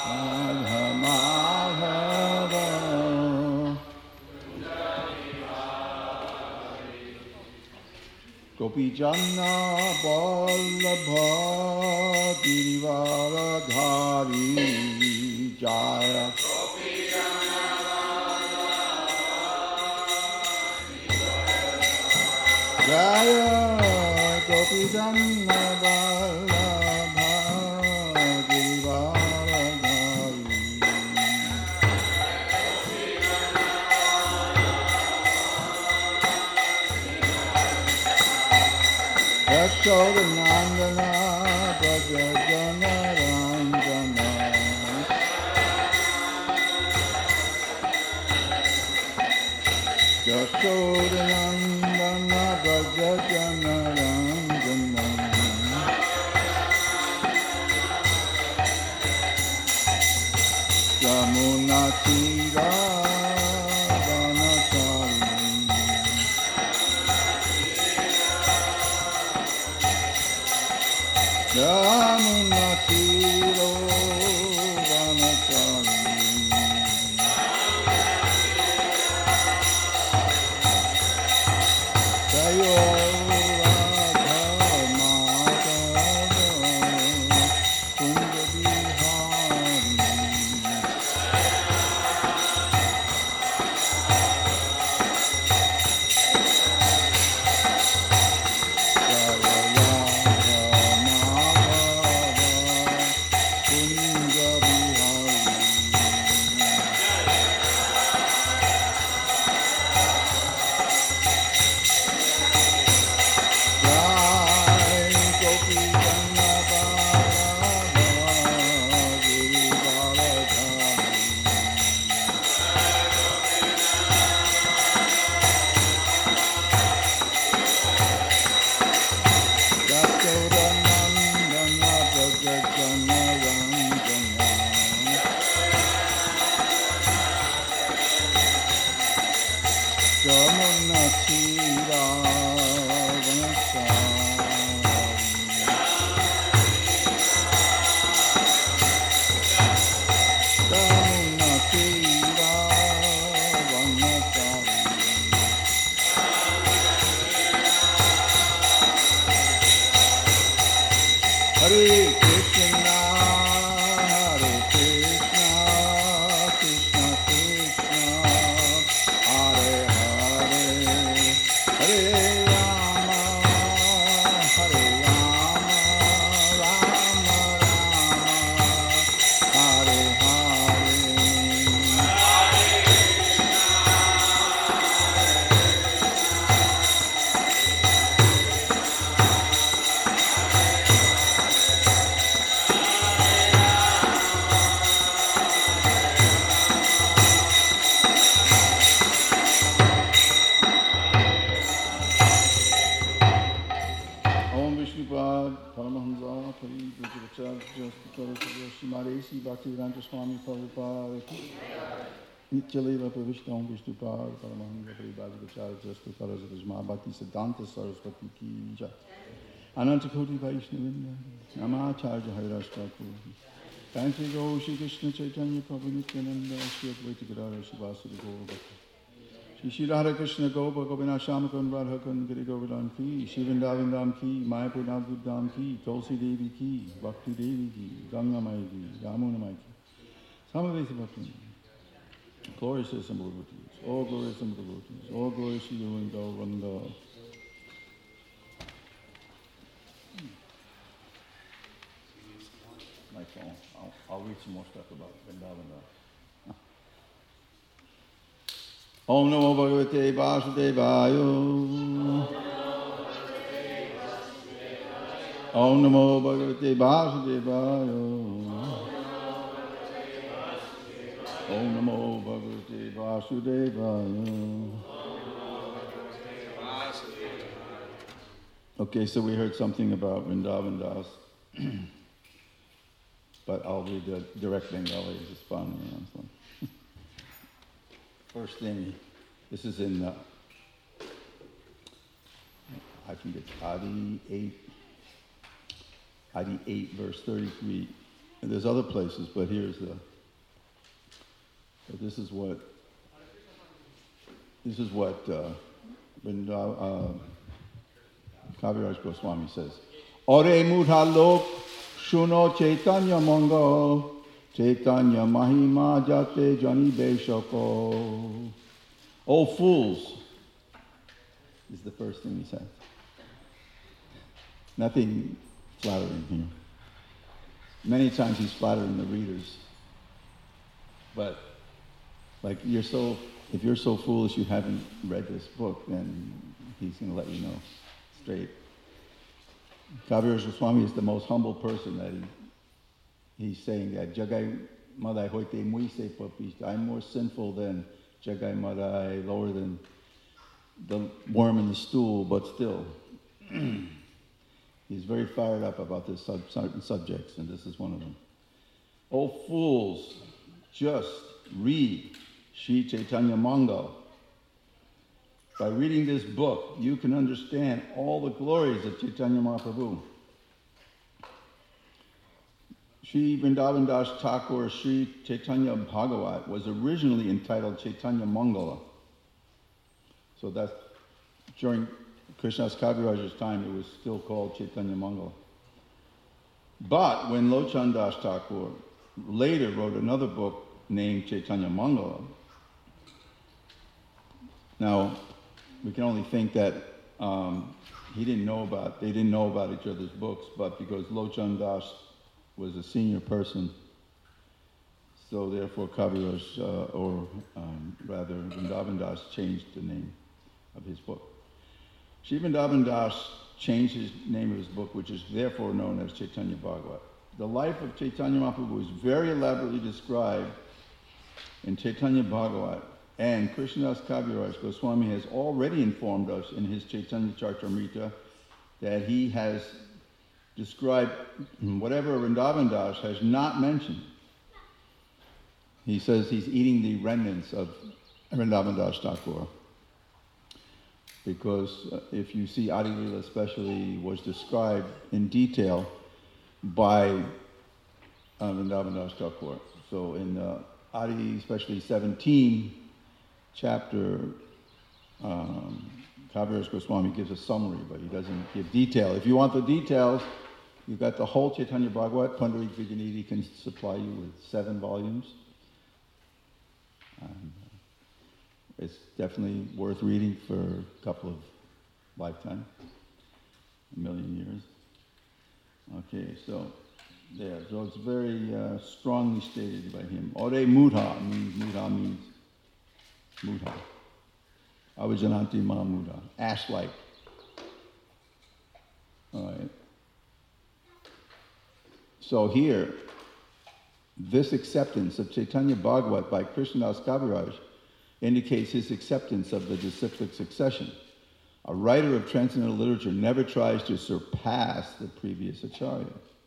Radha Madhava Gopi Janna Vallabha Girivaradhari Jaya Jaya Gopi Janna Vallabha Girivaradhari Yashodanandana Braja Jana Ranjana Yashodanandana Braja Jana Ranjana Yamuna Tira Yamuna Tiro Vanachari Jayo Radha Madhava Kunja Bihari Hare Krishna, Hare Krishna, Krishna Krishna, Hare Hare, Hare Rama, Hare Rama, Rama Rama, Hare Hare. Om Vishnupad, Paramahamsa, Pari Vijayacharya, Shimadesi, Bhaktivedanta Swami Prabhupada, Nityalila Pravishta Om Vishnupad, Paramahamsa, Pari Vijayacharya, Stukarazadajma, Bhakti Siddhanta Saraswati Ki Jai. Anantakoti Vaishnavinda, Namacharya Harirashtakur. Thank you, Go Shri Krishna Chaitanya Prabhu Nityananda, Shri Advaita Gadara, Shivasadi Gaura Bhakti. Shri Radha Krishna Gopa Gopinath Shamakun Radha Kun Giri Govardhan Ki, Shri Vrindavandam Ki, Mayapur Navdudam Ki, Tulsi Devi Ki, Bhakti Devi Ki, Ganga Mai Ki, Yamuna Mai Ki. Samaveta Bhakti. Glorious assembled devotees, all glorious assembled devotees, all glorious to you and Gauranga. My phone. I'll read some more stuff about Vrindavandam. Om Namo Bhagavate Vasudevaya. Om Namo Bhagavate Vasudevaya. Om Namo Bhagavate Vasudevaya. Okay, so we heard something about Vrindavan Das, but I'll read the direct Bengali. It's fun, you know. So. First thing, this is in, I think it's Adi 8 verse 33. And there's other places, but here's the. But this is what Kaviraj Goswami says. Ore mudha lok shuno chaitanya mango chaitanya mahima jate jani beshako. O fools, is the first thing he says. Nothing flattering here. Many times he's flattering the readers. But like if you're so foolish you haven't read this book, then he's going to let you know straight. Kaviraj Goswami is the most humble person that he's saying that Jagai Madai Hoite Muise Papishta. I'm more sinful than Jagai Madai, lower than the worm in the stool, but still. He's very fired up about this certain subjects, and this is one of them. Oh fools, just read Sri Chaitanya Mangal. By reading this book, you can understand all the glories of Chaitanya Mahaprabhu. Sri Vrindavan Das Thakur Sri Chaitanya Bhagavat was originally entitled Chaitanya Mangala. So that's during Krishnadas Kaviraj's time, it was still called Chaitanya Mangala. But when Lochan Das Thakur later wrote another book named Chaitanya Mangala, now we can only think that they didn't know about each other's books, but because Lochan Das was a senior person, so therefore Kaviraj, rather Vrindavan Das, changed the name of his book. Sri Vrindavan Das changed his name of his book, which is therefore known as Chaitanya Bhagavat. The life of Chaitanya Mahaprabhu is very elaborately described in Chaitanya Bhagavat, and Krishnadas Kaviraj Goswami has already informed us in his Chaitanya Charitamrita that he has described whatever Vrindavan Das has not mentioned. He says he's eating the remnants of Vrindavan Das Thakur. Because if you see Adi Lila especially was described in detail by Vrindavan Das Thakur. So in Adi especially 17 chapter, Kaviraj Goswami gives a summary, but he doesn't give detail. If you want the details, you've got the whole Chaitanya Bhagavat. Pundarik Vijayanidhi can supply you with 7 volumes. It's definitely worth reading for a couple of lifetimes, a million years. Okay, so there. So it's very strongly stated by him. Ore mudha means mudha. Avajananti ma mudha. Ash-like. All right. So here, this acceptance of Chaitanya Bhagavat by Krishnadas Kaviraj indicates his acceptance of the disciplic succession. A writer of transcendental literature never tries to surpass the previous acharya.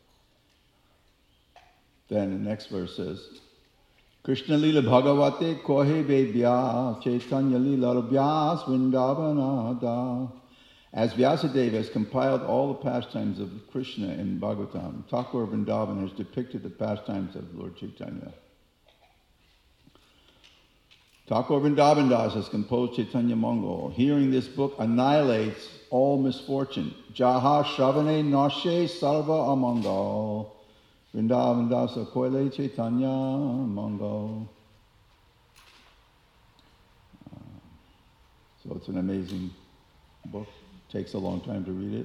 Then the next verse says, Krishna Lila Bhagavate Kohe Vedya Chaitanya Lila Vyas Vrindavanada. As Vyasadeva has compiled all the pastimes of Krishna in Bhagavatam, Thakur Vrindavan has depicted the pastimes of Lord Chaitanya. Thakur Vrindavan Das has composed Chaitanya Mangal. Hearing this book annihilates all misfortune. Jaha Shravane Nashe Sarva Amangal. Vrindavan Das Koile Chaitanya Mangal. So it's an amazing book. Takes a long time to read it.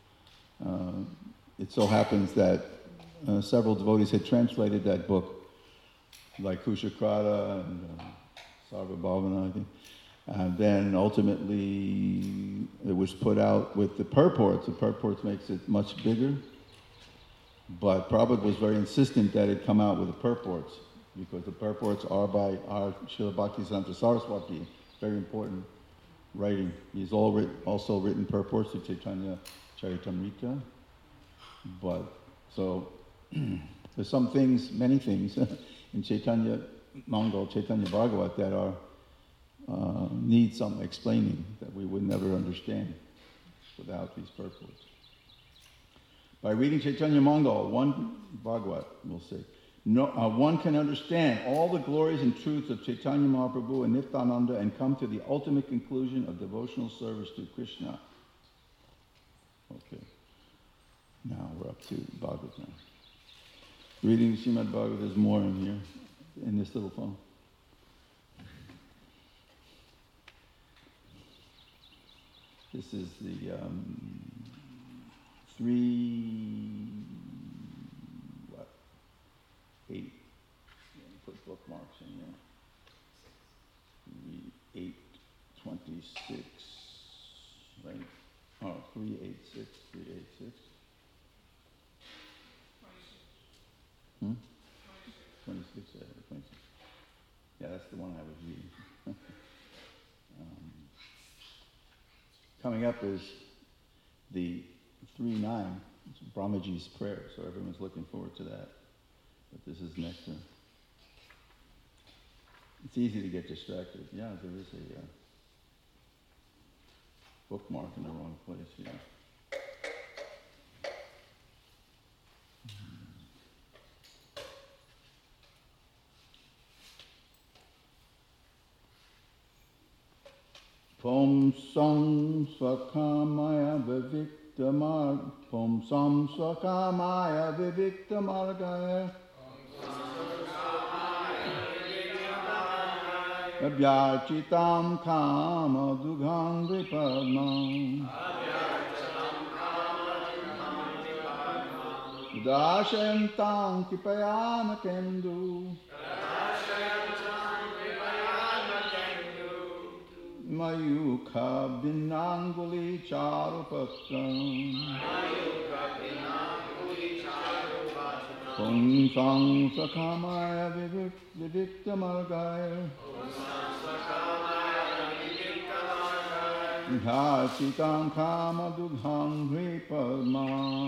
It so happens that several devotees had translated that book, like Kushakrata and Sarva Bhavana, I think. And then ultimately it was put out with the purports. The purports makes it much bigger. But Prabhupada was very insistent that it come out with the purports, because the purports are by our Srila Bhaktisiddhanta Saraswati, very important writing. He's also written purports to Chaitanya Charitamrita. But so there's some things, many things in Chaitanya Mangal, Chaitanya Bhagavat that are need some explaining that we would never understand without these purports. By reading Chaitanya Mangal, one Bhagavat, we'll say, one can understand all the glories and truths of Chaitanya Mahaprabhu and Nityananda and come to the ultimate conclusion of devotional service to Krishna. Okay. Now we're up to Bhagavatam. Reading Srimad Bhagavatam, there's more in here, in this little phone. This is the 8. Put bookmarks in there. 826, right? Oh, 386. 26, 26. Yeah, that's the one I was reading. Coming up is the 3-9, Brahmaji's prayer, so everyone's looking forward to that. But this is next. It's easy to get distracted. Yeah, there is a bookmark in the wrong place. Yeah. Pom sam swakamaya viviktamargaya abhyachitam kama dugham vipadnam dashayantam kipayana kendu Mayukha binanguli charupatram Pungsang sakamaya viviktamargaya Bhachitam kama dugham hripadma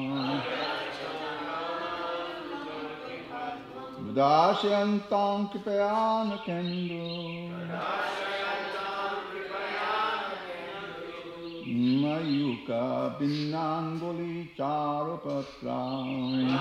Dasyantam kipayana kendu Mayuka binanguli charupatram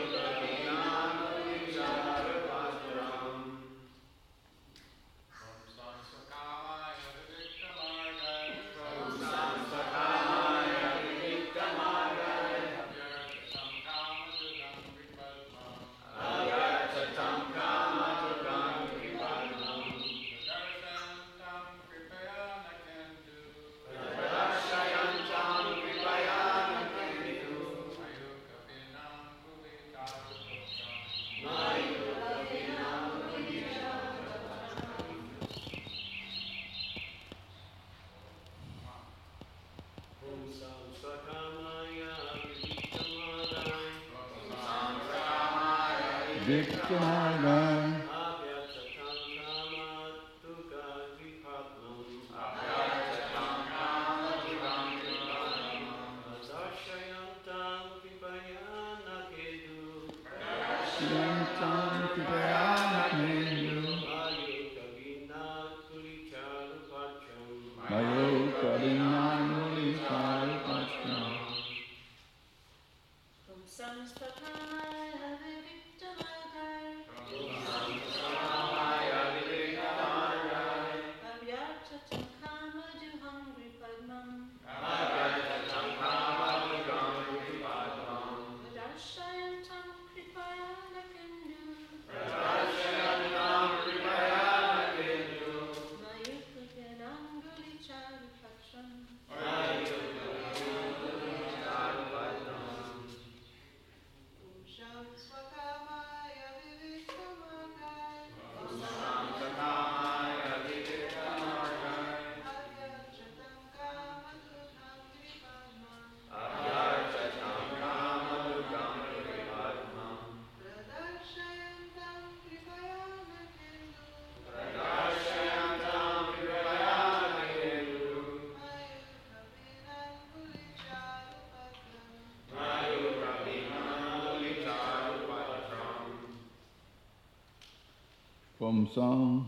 Pumsam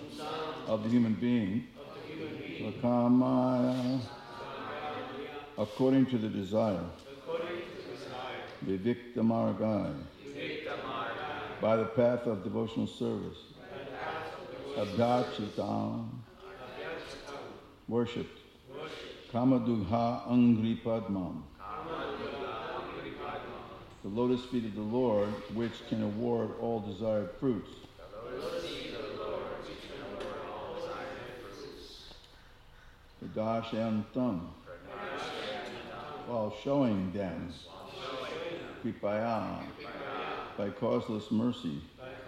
of the human being, Sakamaya, according to the desire. Vivikta Margai, by the path of devotional service, Abhyachitam, worshipped, Kamadugha Angri Padmam, the lotus feet of the Lord, which can award all desired fruits. Pradashyantam, while showing them, Kripaya, by causeless mercy,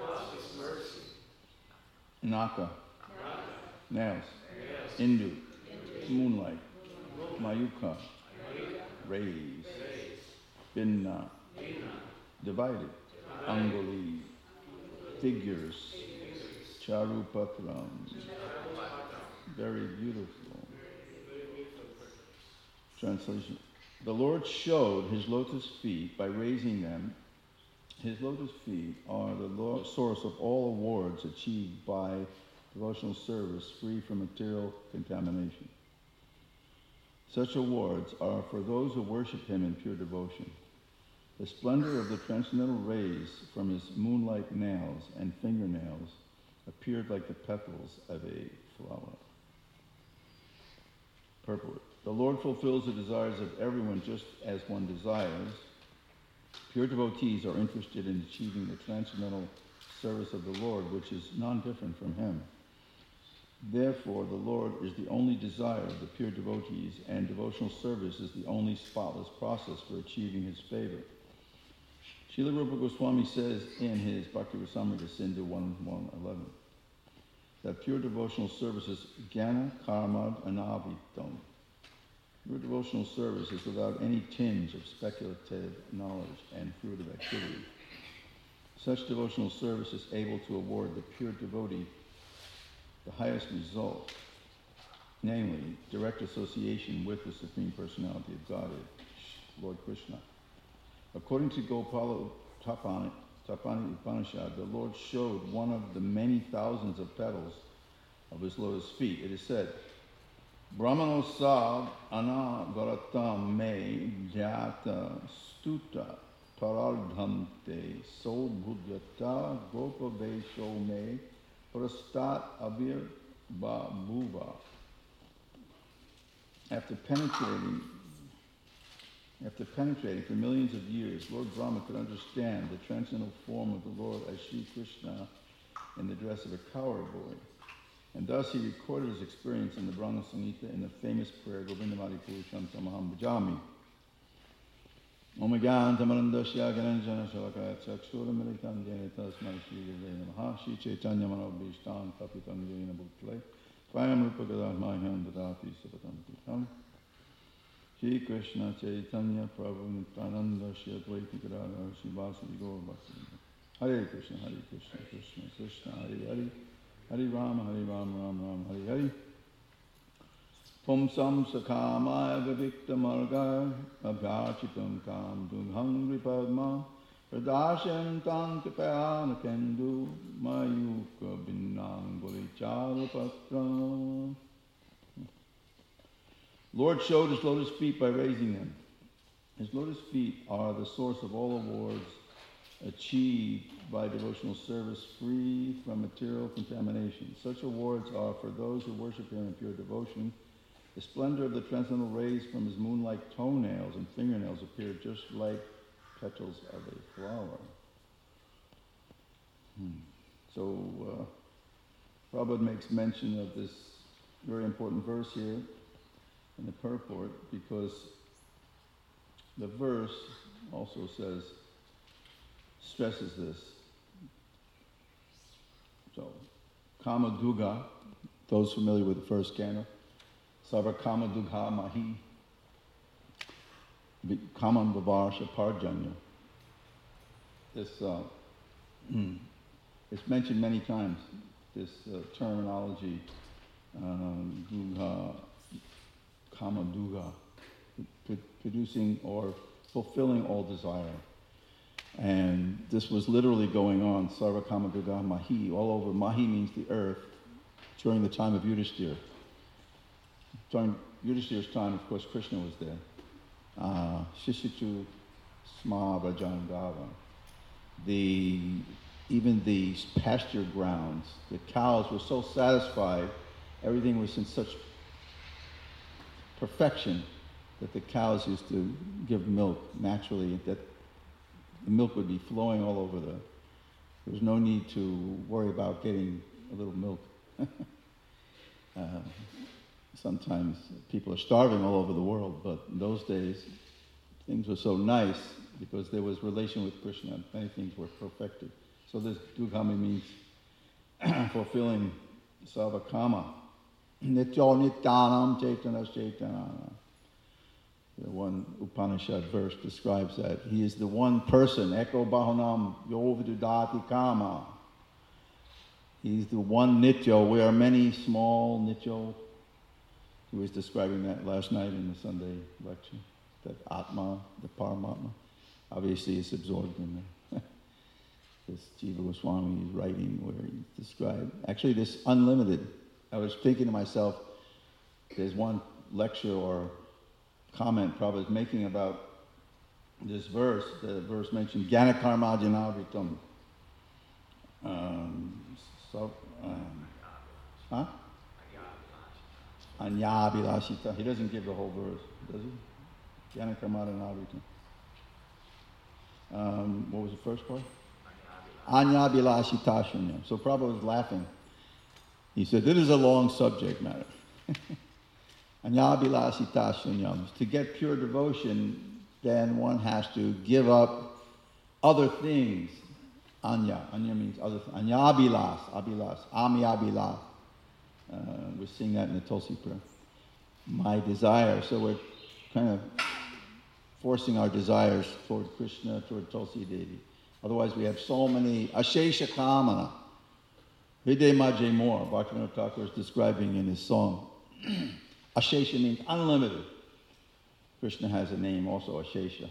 Naka, nails, Indu, moonlight, Mayuka, rays, Binna, divided, Angoli, figures, Charupatram, very beautiful. Translation. The Lord showed his lotus feet by raising them. His lotus feet are the source of all awards achieved by devotional service free from material contamination. Such awards are for those who worship him in pure devotion. The splendor of the transcendental rays from his moonlike nails and fingernails appeared like the petals of a flower. Purport. The Lord fulfills the desires of everyone just as one desires. Pure devotees are interested in achieving the transcendental service of the Lord, which is non-different from him. Therefore, the Lord is the only desire of the pure devotees, and devotional service is the only spotless process for achieving his favor. Srila Rupa Goswami says in his Bhakti Rasamrita Sindhu 1.1.11 that pure devotional service is jnana karmad anavitam. Pure devotional service is without any tinge of speculative knowledge and fruitive activity. Such devotional service is able to award the pure devotee the highest result, namely direct association with the Supreme Personality of Godhead, Lord Krishna. According to Gopala Tapani Upanishad, the Lord showed one of the many thousands of petals of his lotus feet. It is said, Brahmanosab anavaratam me jata stuta parardhamte so bhujata gopavesho me prastat avir bhuva. After penetrating for millions of years, Lord Brahma could understand the transcendental form of the Lord as Sri Krishna in the dress of a cowherd boy. And thus he recorded his experience in the Brahma Samhita in the famous prayer, Govindamadi Purusham Tamaham Bhajami. Omegan Tamarandasya Garanjana Shalakaya Chakshura Militam Jena Tasmai Shri Gavena Maha Shri Chaitanya Manobhishtan Kapitam Jena Bhutale Swayam Rupa Gadamaham Dadati Sapatam Tikam Shri Krishna Chaitanya Prabhu Nityananda Shri Advaita Gadadhar Shri Vasudeva Gaur Bhaktivinoda. Hare Krishna, Krishna Krishna, Hare Hare, Hare Rama, Ram, Hare Hare. Pumsam Sakamaya Vivikta Marga Abhyachitam Kam Dunghangri Padma Pradasham Tankapayana Kendu Mayuka Binnangoli Charapatra. Lord showed his lotus feet by raising them. His lotus feet are the source of all awards achieved by devotional service free from material contamination. Such awards are for those who worship him in pure devotion. The splendor of the transcendental rays from his moon-like toenails and fingernails appear just like petals of a flower. So Prabhupada makes mention of this very important verse here in the purport, because the verse also stresses this. So, Kama Duga, those familiar with the first canto, Sarva Kama Dugha Mahi, Kaman Vavarsha Parjanya. This, it's mentioned many times, this terminology, Dugha, Kama Duga, producing or fulfilling all desire. And this was literally going on, Sarva Kama Duga Mahi, all over. Mahi means the earth, during the time of Yudhishthira. During Yudhishthira's time, of course, Krishna was there. Shishitu Sma Brajangava. Even the pasture grounds, the cows were so satisfied, everything was in such perfection that the cows used to give milk naturally, that the milk would be flowing all over there was no need to worry about getting a little milk. Sometimes people are starving all over the world, but in those days, things were so nice because there was relation with Krishna. Many things were perfected. So this Dugami means fulfilling Savakama. Nityo Nityanam Chaitanas Chaitana. The one Upanishad verse describes that. He is the one person, Eko Bahunam Yovidudati Kama. He's the one Nityo. We are many small Nityo. He was describing that last night in the Sunday lecture. That Atma, the Paramatma, obviously is absorbed in there. This Jiva Goswami is writing where he described, actually this unlimited. I was thinking to myself, there's one lecture or comment Prabhupada is making about this verse. The verse mentioned Jnana Karma Janavritam. Anyabhilashita. He doesn't give the whole verse, does he? Jnana Karma Janavritam. What was the first part? Anyabhilashita Shunyam. So Prabhupada was laughing. He said, this is a long subject matter. Anyabhilasita shunyam. To get pure devotion, then one has to give up other things. Anya means other things. Anyabhilas, abhilas, amyabhilas. We're seeing that in the Tulsi prayer. My desire. So we're kind of forcing our desires toward Krishna, toward Tulsi Devi. Otherwise we have so many ashesha kamana. Hriday Majhe More, Bhaktivinoda Thakur is describing in his song. Ashesha means unlimited. Krishna has a name also, Ashesha.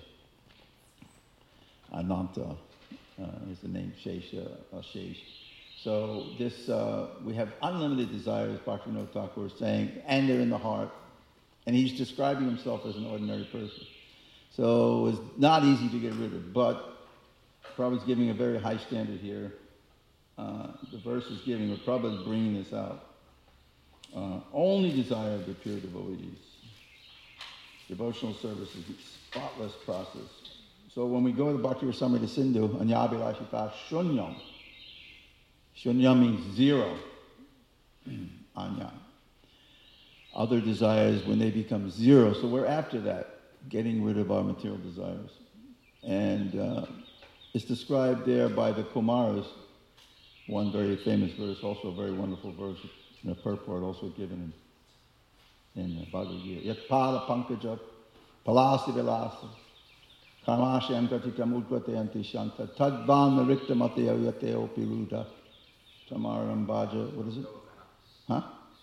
Ananta is the name, Shesha, Ashesh. So this, we have unlimited desires, Bhaktivinoda Thakur is saying, and they're in the heart. And he's describing himself as an ordinary person. So it's not easy to get rid of, but Prabhupada's giving a very high standard here. The verse is giving, but Prabhupada is bringing this out. Only desire of the pure devotees. Devotional service is a spotless process. So when we go to Bhakti Rasamrita Sindhu, Anyabhilashita Shunyam. Shunyam means zero. Anya. Other desires, when they become zero. So we're after that, getting rid of our material desires. And it's described there by the Kumaras. One very famous verse, also a very wonderful verse, in a purport also given in Bhagavad Gita. Yat pada pankaja palasi vilasa karmashyam katitam udvateyanti shanta tadvan narikta mateo yateo piruda tamaram bhaja. What is it? Huh?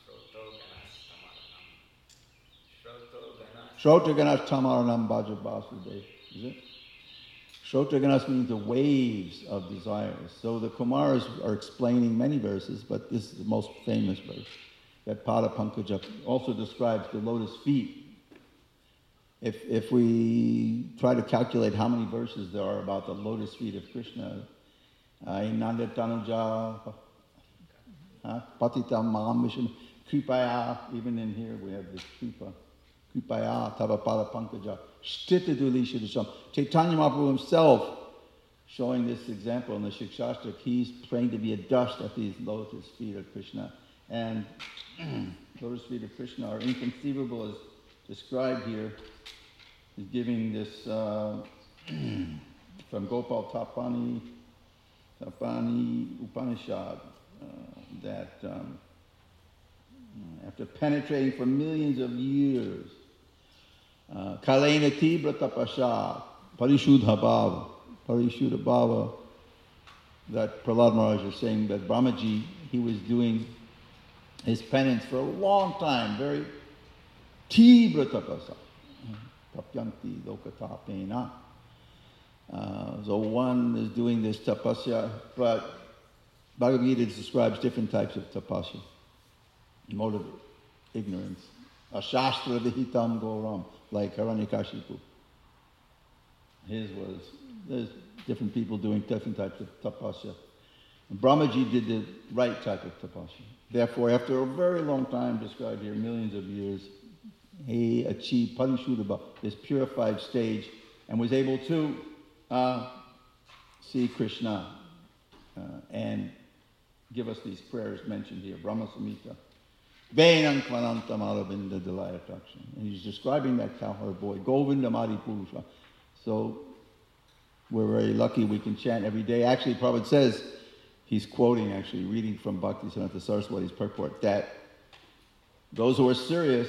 Shrotaganas tamaranam bhaja basudev. Is it? Shrotaganas means the waves of desires. So the Kumaras are explaining many verses, but this is the most famous verse. That Pada Pankaja also describes the lotus feet. If we try to calculate how many verses there are about the lotus feet of Krishna, Nanda Tanuja, Patitam Mahamisham, Kripaya, even in here we have this Kripa. Kripaya Tavapada Pankaja, Shtita Dulishadasham. Chaitanya Mahaprabhu himself showing this example in the Shikshastra. He's praying to be a dust at these lotus feet of Krishna. And lotus feet of Krishna are inconceivable as described here. He's giving this from Gopal Tapani Upanishad that after penetrating for millions of years, Kalena Tibra Tapasha, Parishudha Bhava, that Prahlad Maharaj is saying that Brahmaji, he was doing his penance for a long time, very Tibra Tapasa, Tapyanti Lokatapena. So one is doing this tapasya, but Bhagavad Gita describes different types of tapasya. Mode of ignorance. Ashastra vihitam goram, like Hiranyakashipu. There's different people doing different types of tapasya. Brahmaji did the right type of tapasya. Therefore, after a very long time, described here, millions of years, he achieved Parishuddha, this purified stage, and was able to see Krishna and give us these prayers mentioned here, Brahma Samhita. Venam Kvanantam Aravinda Dalaya Takshan. And he's describing that cowherd boy, Govinda Mari Purusha. So we're very lucky we can chant every day. Actually, Prabhupada says, he's quoting, actually, reading from Bhaktisiddhanta Saraswati's purport, that those who are serious,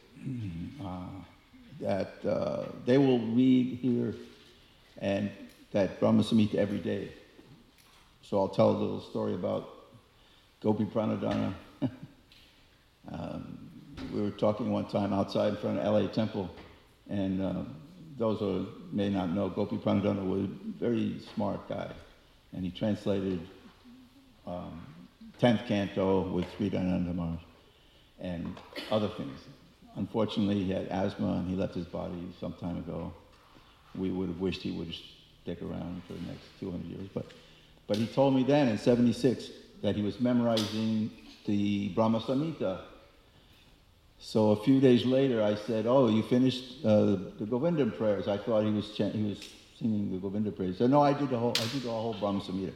that they will read here and that Brahma Samhita every day. So I'll tell a little story about Gopi Pranadhana. We were talking one time outside in front of LA Temple, and those who may not know, Gopi Pranadhana was a very smart guy, and he translated 10th Canto with Sri Dayananda Maharaj and other things. Unfortunately, he had asthma and he left his body some time ago. We would have wished he would stick around for the next 200 years. But he told me then in 76 that he was memorizing the Brahma Samhita. So a few days later I said, "Oh, you finished the Govinda prayers." I thought he was singing the Govinda prayers. He said, "No, I did the whole Brahma Samhita."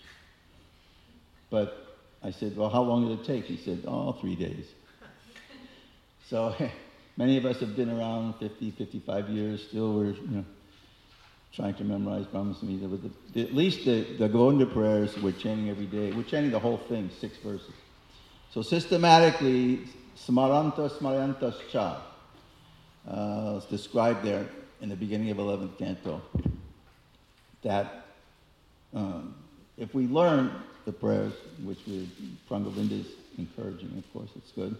But I said, "Well, how long did it take?" He said, 3 days. So many of us have been around 50, 55 years. Still, we're trying to memorize Brahma Samhita. But at least the Govinda prayers we're chanting every day. We're chanting the whole thing, 6 verses. So systematically, Smaranta Smaryantascha is described there in the beginning of 11th Canto. That if we learn the prayers, which Prangovinda is encouraging, of course, it's good.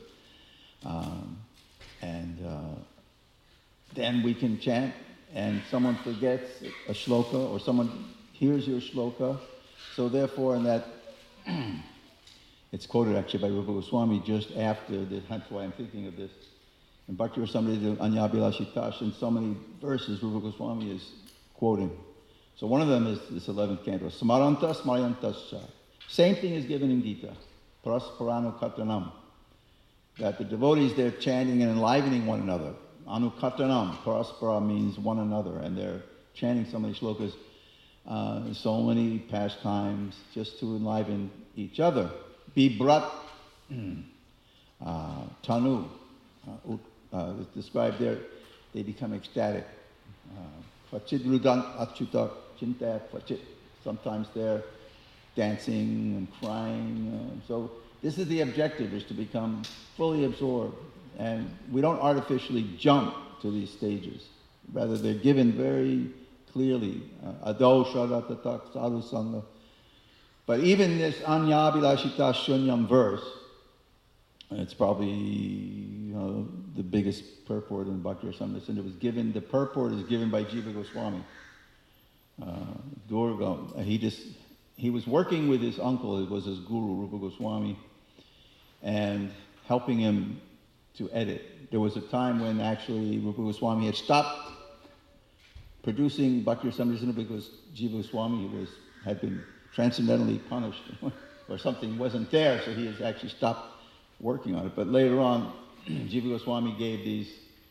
Then we can chant, and someone forgets a shloka, or someone hears your shloka. So therefore, in that, it's quoted actually by Rupa Goswami just after this, that's why I'm thinking of this. In Bhakti Rasamrita Anyabhilashitas, in so many verses, Rupa Goswami is quoting. So one of them is this 11th canto, Smaranta Smaryantascha. Same thing is given in Gita, Parasparanu Katanam, that the devotees, they're chanting and enlivening one another. Anukatanam, Paraspara means one another, and they're chanting so many shlokas, so many pastimes, just to enliven each other. Bibrat Tanu, it's described there, they become ecstatic. Kvachit Rudant Achyuta Chinta Kvachit, sometimes they're dancing and crying. So this is the objective, is to become fully absorbed. And we don't artificially jump to these stages. Rather, they're given very clearly. Ado Shadatatak Sadhu Sangha. But even this Anyabhilashita Shunyam verse, and it's probably the biggest purport in Bhakti Rasamrita, and it was given, the purport is given by Jiva Goswami. Durga, he was working with his uncle, it was his guru, Rupa Goswami, and helping him to edit. There was a time when actually Rupa Goswami had stopped producing Bhakti Rasamrita because Jiva Goswami had been transcendentally punished or something wasn't there, so he has actually stopped working on it. But later on, Jiva Goswami gave these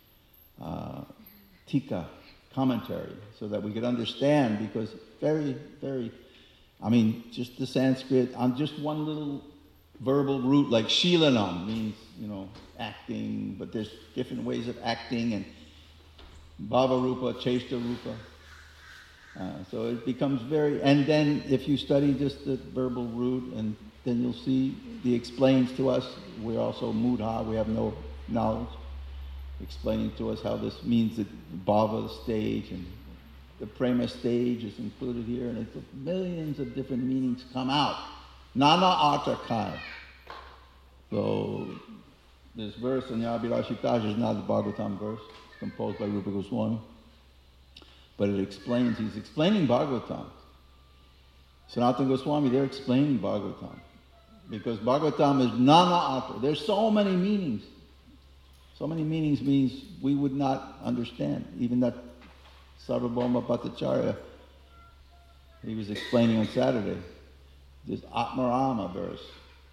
tika, commentary, so that we could understand, because very, very, just the Sanskrit, on just one little verbal root, like Shilanam means, acting, but there's different ways of acting, and Bhava Rupa, Cheshta Rupa. So it becomes and then if you study just the verbal root, and then you'll see he explains to us, we're also mudha, we have no knowledge, explaining to us how this means the bhava stage, and the prema stage is included here, and it's millions of different meanings come out. Nana artha kai. So this verse, Anyabhilashitash, is not the Bhagavatam verse. It's composed by Rupa Goswami. But he's explaining Bhagavatam. Sanatana Goswami, they're explaining Bhagavatam. Because Bhagavatam is nana artha. There's so many meanings. So many meanings means we would not understand. Even that Sarvabhauma Bhattacharya, he was explaining on Saturday, this Atmarama verse.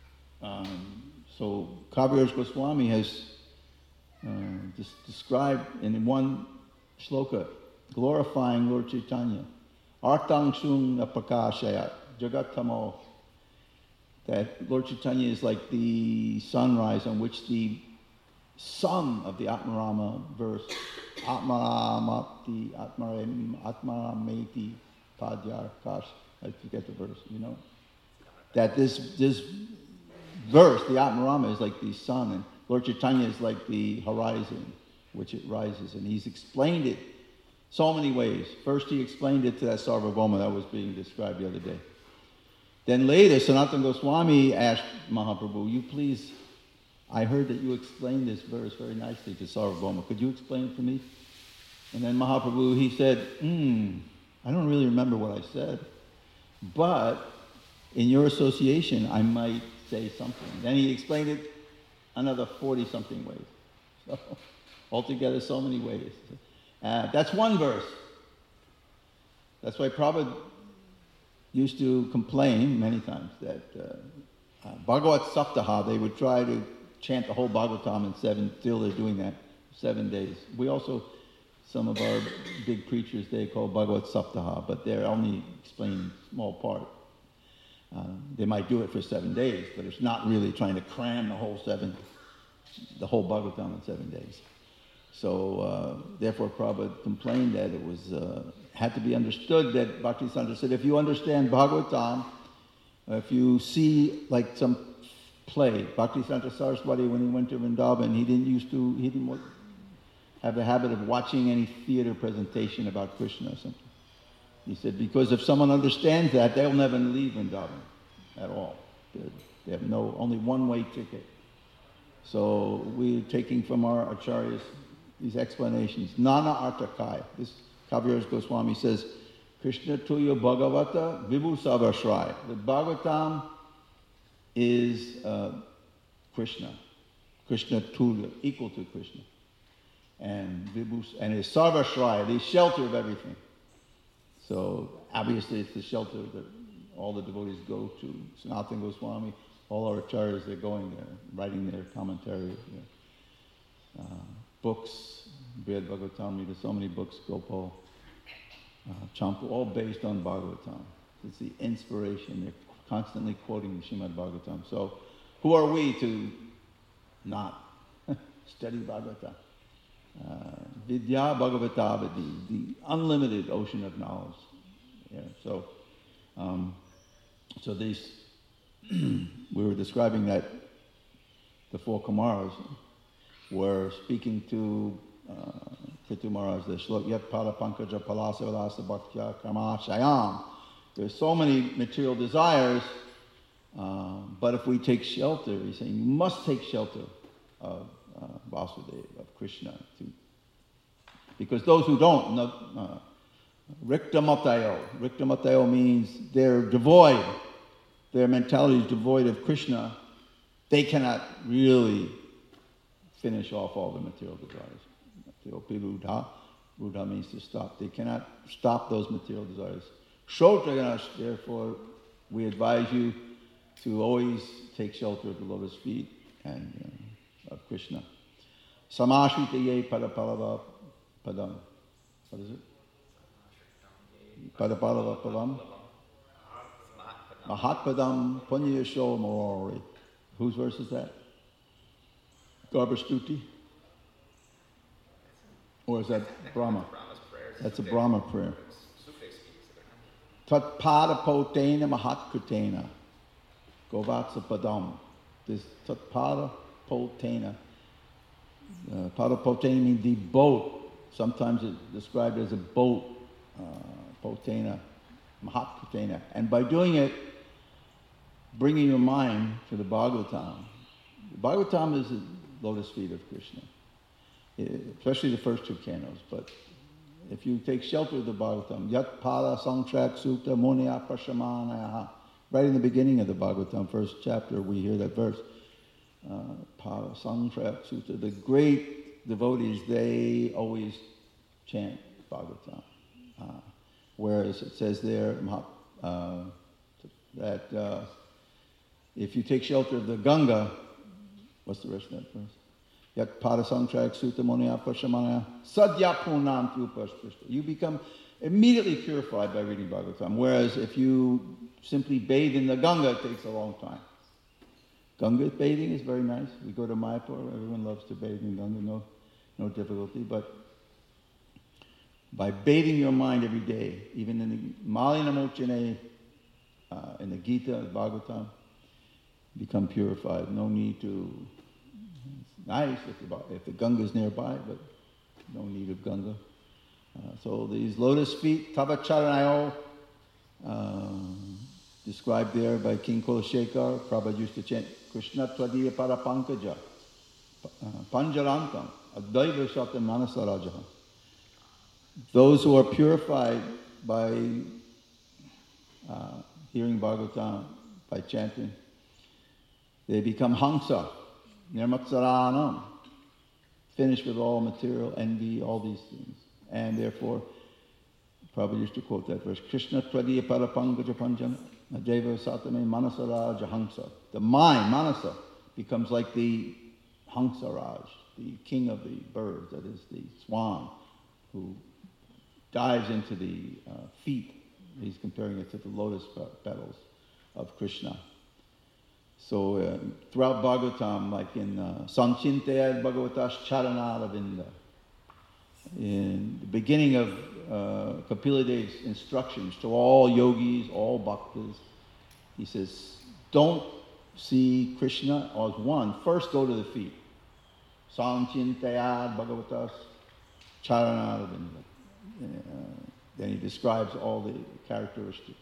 So Kaviraj Goswami has described in one shloka, glorifying Lord Chaitanya. Artang Shung Napakashayat, Jagatamo. That Lord Chaitanya is like the sunrise on which the sum of the Atmarama verse, Atmaramati, Atmarameti, Padyar Kash, I forget the verse, you know. That this verse, the Atmarama, is like the sun, and Lord Chaitanya is like the horizon, which it rises, and he's explained it so many ways. First he explained it to that Sarvabhauma that was being described the other day. Then later, Sanatana Goswami asked Mahaprabhu, you please, I heard that you explained this verse very nicely to Sarvabhauma. Could you explain it to me? And then Mahaprabhu, he said, I don't really remember what I said, but in your association, I might say something. Then he explained it another 40-something ways. So altogether, so many ways. That's one verse. That's why Prabhupada used to complain many times that Bhagavat Saptaha, they would try to chant the whole Bhagavatam in 7, still they're doing that, 7 days. We also, some of our big preachers, they call Bhagavat Saptaha, but they're only explaining a small part. They might do it for 7 days, but it's not really trying to cram the whole Bhagavatam in 7 days. So therefore Prabhupada complained that it was had to be understood that Bhaktisiddhanta said, if you understand Bhagavatam, if you see like some play, Bhaktisiddhanta Saraswati, when he went to Vrindavan, he didn't have the habit of watching any theater presentation about Krishna or something. He said, because if someone understands that, they'll never leave Vrindavan at all. They have only one-way ticket. So we're taking from our acharyas these explanations. Nana Artakaya. This Kaviraj Goswami says, Krishna Tuya Bhagavata Vibhu Savashrai. The Bhagavatam is Krishna. Krishna Tuya, equal to Krishna. And Vibhu, and is Sarvashrai, the shelter of everything. So obviously it's the shelter that all the devotees go to. Sanatana Goswami, all our acharyas, they're going there, writing their commentary. Books, Brihad Bhagavatam, there's so many books, Gopal, Champu, all based on Bhagavatam. It's the inspiration. They're constantly quoting Srimad Bhagavatam. So who are we to not study Bhagavatam? Vidya Bhagavatavadi, the unlimited ocean of knowledge. Yeah, so these, we were describing that the 4 Kumaras were speaking to Prithu Maharaj, the Shlok Yat Pada Pankaja Palasa Vilasa Bhaktya Karma Shayam. There's so many material desires, but if we take shelter, he's saying you must take shelter of Vasudeva, of Krishna, because those who don't, Riktamatayo. Riktamatayo means they're devoid, their mentality is devoid of Krishna. They cannot really finish off all the material desires. Rudha means to stop. They cannot stop those material desires. Shotagash, therefore, we advise you to always take shelter of the lotus feet and of Krishna. Samashvitaye padapalava padam. What is it? Padapalava padam. Mahatpadam punyasho morori. Whose verse is that? Garbastuti? Or is that Brahma? That's a Brahma prayer. Tat pada potena mahatkutena. Govatsa padam. This tat pada potena. Pada potena means the boat. Sometimes it's described as a boat. Potena. Mahatkutena. And by doing it, bringing your mind to the Bhagavatam. The Bhagavatam is the lotus feet of Krishna. Especially the first 2 cantos, but if you take shelter of the Bhagavatam, Yat Pada Sangtrak Sutta Munya Prashamanaya, right in the beginning of the Bhagavatam, first chapter, we hear that verse, Pada Sangtrak Sutta, the great devotees, they always chant Bhagavatam. Whereas it says there that if you take shelter of the Ganga, what's the rest of that verse? Yat parasantrak sutamonia pashamana sadyapunam tupaspishta. You become immediately purified by reading Bhagavatam. Whereas if you simply bathe in the Ganga, it takes a long time. Ganga bathing is very nice. We go to Mayapur, everyone loves to bathe in Ganga, no difficulty. But by bathing your mind every day, even in the Malina Mochane, in the Gita, the Bhagavatam, become purified. No need to. It's nice if the Ganga is nearby, but no need of Ganga. So these lotus feet, Tavacharanayo, described there by King Kulashekar. Prabhupada used to chant Krishna Tvadiya Parapankaja, Panjarantam, Advaiva Shatam Manasarajaha. Those who are purified by hearing Bhagavatam, by chanting, they become Hamsa, Nirmatsaranam, finished with all material, envy, all these things. And therefore, Prabhupada used to quote that verse, Krishna Tvadiya Parapankaja Panjana, Advaiva Satame Manasaraja Hamsa. The mind, Manasa, becomes like the Hansaraj, the king of the birds, that is the swan, who dives into the feet. He's comparing it to the lotus petals of Krishna. So throughout Bhagavatam, like in Sanchintayad Bhagavatas Charanaravinda, in the beginning of Kapila Dev's instructions to all yogis, all bhaktas, he says, don't see Krishna as one. First go to the feet. Sanchintayad Bhagavatas Charanaravinda. Then he describes all the characteristics.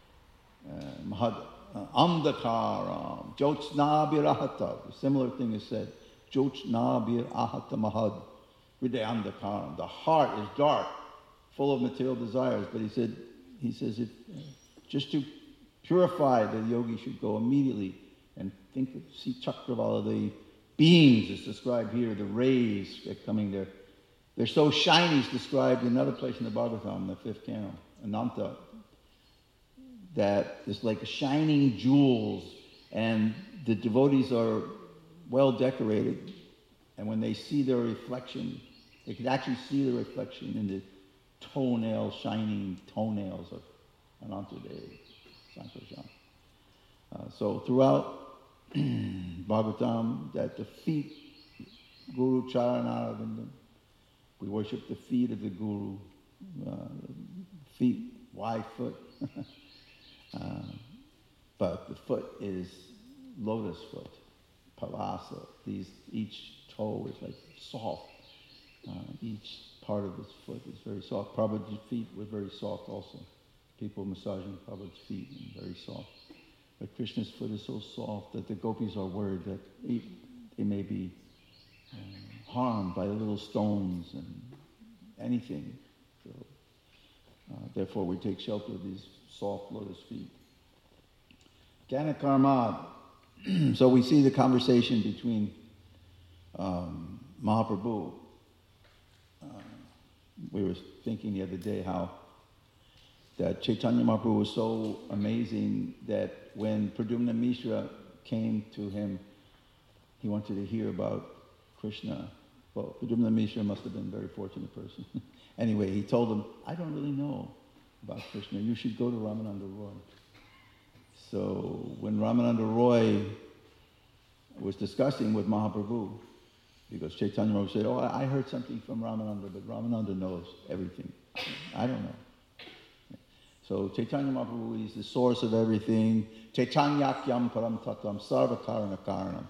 Mahad Amdakaram, Jyotsnabhirahata. A similar thing is said. Jyotsnabhirahata Mahad Hridayamdakaram. The heart is dark, full of material desires. But he says, just to purify, the yogi should go immediately and see Chakravala, the beams is described here, the rays that coming there. They're so shiny, it's described in another place in the Bhagavatam, the 5th canto, Ananta, that it's like shining jewels, and the devotees are well decorated, and when they see their reflection, they can actually see the reflection in the shining toenails of Anantadev, Sankarshan. So throughout Bhagavatam, that the feet, Guru Charanaravinda, we worship the feet of the Guru, feet, wide foot. But the foot is lotus foot, palasa. Each toe is like soft. Each part of his foot is very soft. Prabhupada's feet were very soft also. People massaging Prabhupada's feet and very soft. But Krishna's foot is so soft that the gopis are worried that they may be harmed by little stones and anything. So, therefore, we take shelter of these soft lotus feet. Jnana Karma. So we see the conversation between Mahaprabhu. We were thinking the other day how that Chaitanya Mahaprabhu was so amazing that when Pradyumna Mishra came to him, he wanted to hear about Krishna. Well, Pradyumna Mishra must have been a very fortunate person. Anyway, he told him, I don't really know about Krishna. You should go to Ramananda Roy. So when Ramananda Roy was discussing with Mahaprabhu, because Chaitanya Mahaprabhu said, I heard something from Ramananda, but Ramananda knows everything. I don't know. So Chaitanya Mahaprabhu is the source of everything. Chaitanyakyam param tattvam sarva karana karanam.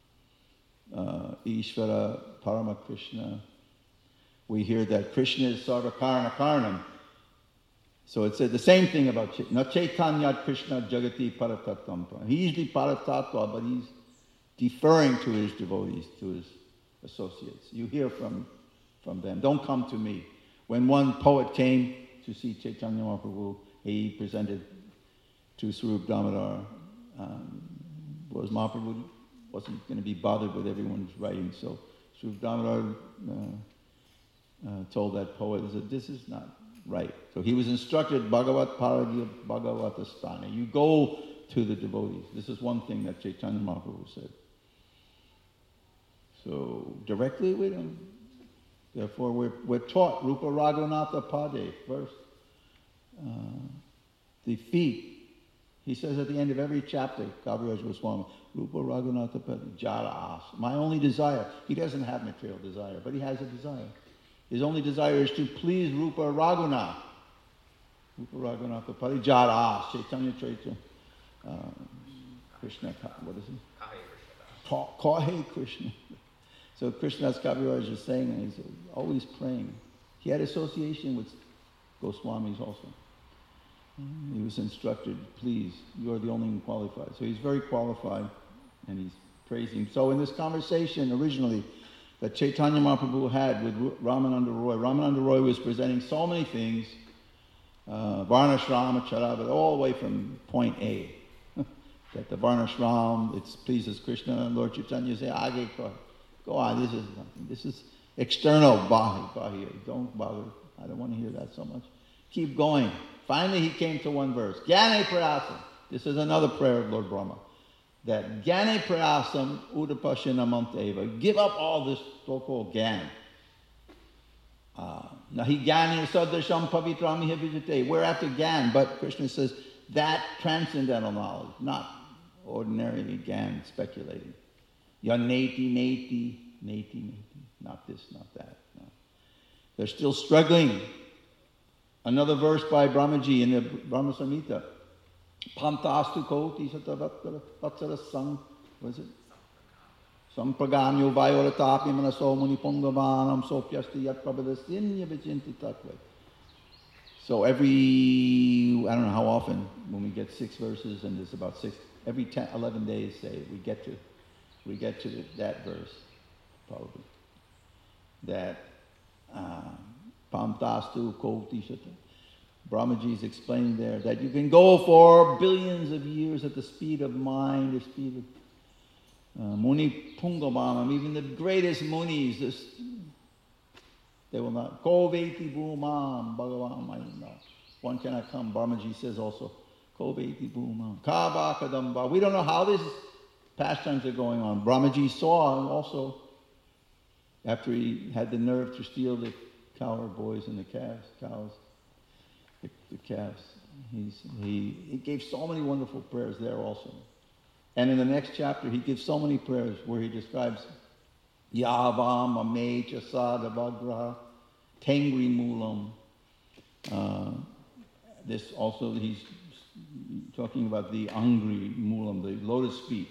Ishvara Parama Krishna. We hear that Krishna is sarva karana karanam. So it said the same thing about Na Chaitanya Krishna Jagati Paratattvam. He's the Paratattva, but he's deferring to his devotees, to his associates. You hear from them. Don't come to me. When one poet came to see Chaitanya Mahaprabhu, he presented to Swarup Damodar. Mahaprabhu wasn't going to be bothered with everyone's writing, so Swarup Damodar told that poet, he said, this is not right. So he was instructed, Bhagavat Paragya Bhagavatastana. You go to the devotees. This is one thing that Chaitanya Mahaprabhu said. So directly with him. Therefore we're taught Rupa Raghunatha Pade first. The feet. He says at the end of every chapter, Kaviraj Goswami, Rupa Raghunatha Pade, Jara As. My only desire. He doesn't have material desire, but he has a desire. His only desire is to please Rupa Raghunatha. Rupa Raghunatha Pade, Jara As. Chaitanya Chaitanya. Krishna, what is it? Kahe Krishna. So Krishna's Kaviraj is saying, and he's always praying. He had association with Goswamis also. He was instructed, please, you are the only one qualified. So he's very qualified, and he's praising. So in this conversation originally that Chaitanya Mahaprabhu had with Ramananda Roy was presenting so many things, Varnashram, Charabha, all the way from point A. That the Varnashram, it pleases Krishna, and Lord Chaitanya say, Age, go on, this is nothing. This is external, Bahi. Don't bother. I don't want to hear that so much. Keep going. Finally, he came to one verse. Jnane Prayasam. This is another prayer of Lord Brahma. That Jnane Prayasam Udapashinamanteva. Give up all this so-called Jnana. Nahi Jnani Sadasham Pavitramiha Vijate. We're after Jnana, but Krishna says that transcendental knowledge, not ordinarily Jnana, speculating. Neti. Not this, not that. No. They're still struggling. Another verse by Brahmaji in the Brahma Samhita. Pantastu koti satavatsara sang. What is it? Sampragamyo vayoratapi manaso munipungavanam sopyasti yat prabhadasinya vichinti tatve. So every, I don't know how often, when we get 6 verses, and there's about 6, every 11 days, say, we get to that verse, probably. That Pamtastu Koti Shata. Brahmaji is explaining there that you can go for billions of years at the speed of mind, the speed of Muni Pungamam, even the greatest munis, they will not. Koveti Bhumam, Bhagavan, I don't know. One cannot come. Brahmaji says also, Koveti Bhumam, Kavakadamba. We don't know how these pastimes are going on. Brahmaji saw also, after he had the nerve to steal the cowherd boys and the cows, the calves. He gave so many wonderful prayers there also. And in the next chapter, he gives so many prayers where he describes Yavam, Ame, Chasada, Vagraha, Tengri Mulam. This also, he's talking about the Angri Mulam, the lotus feet.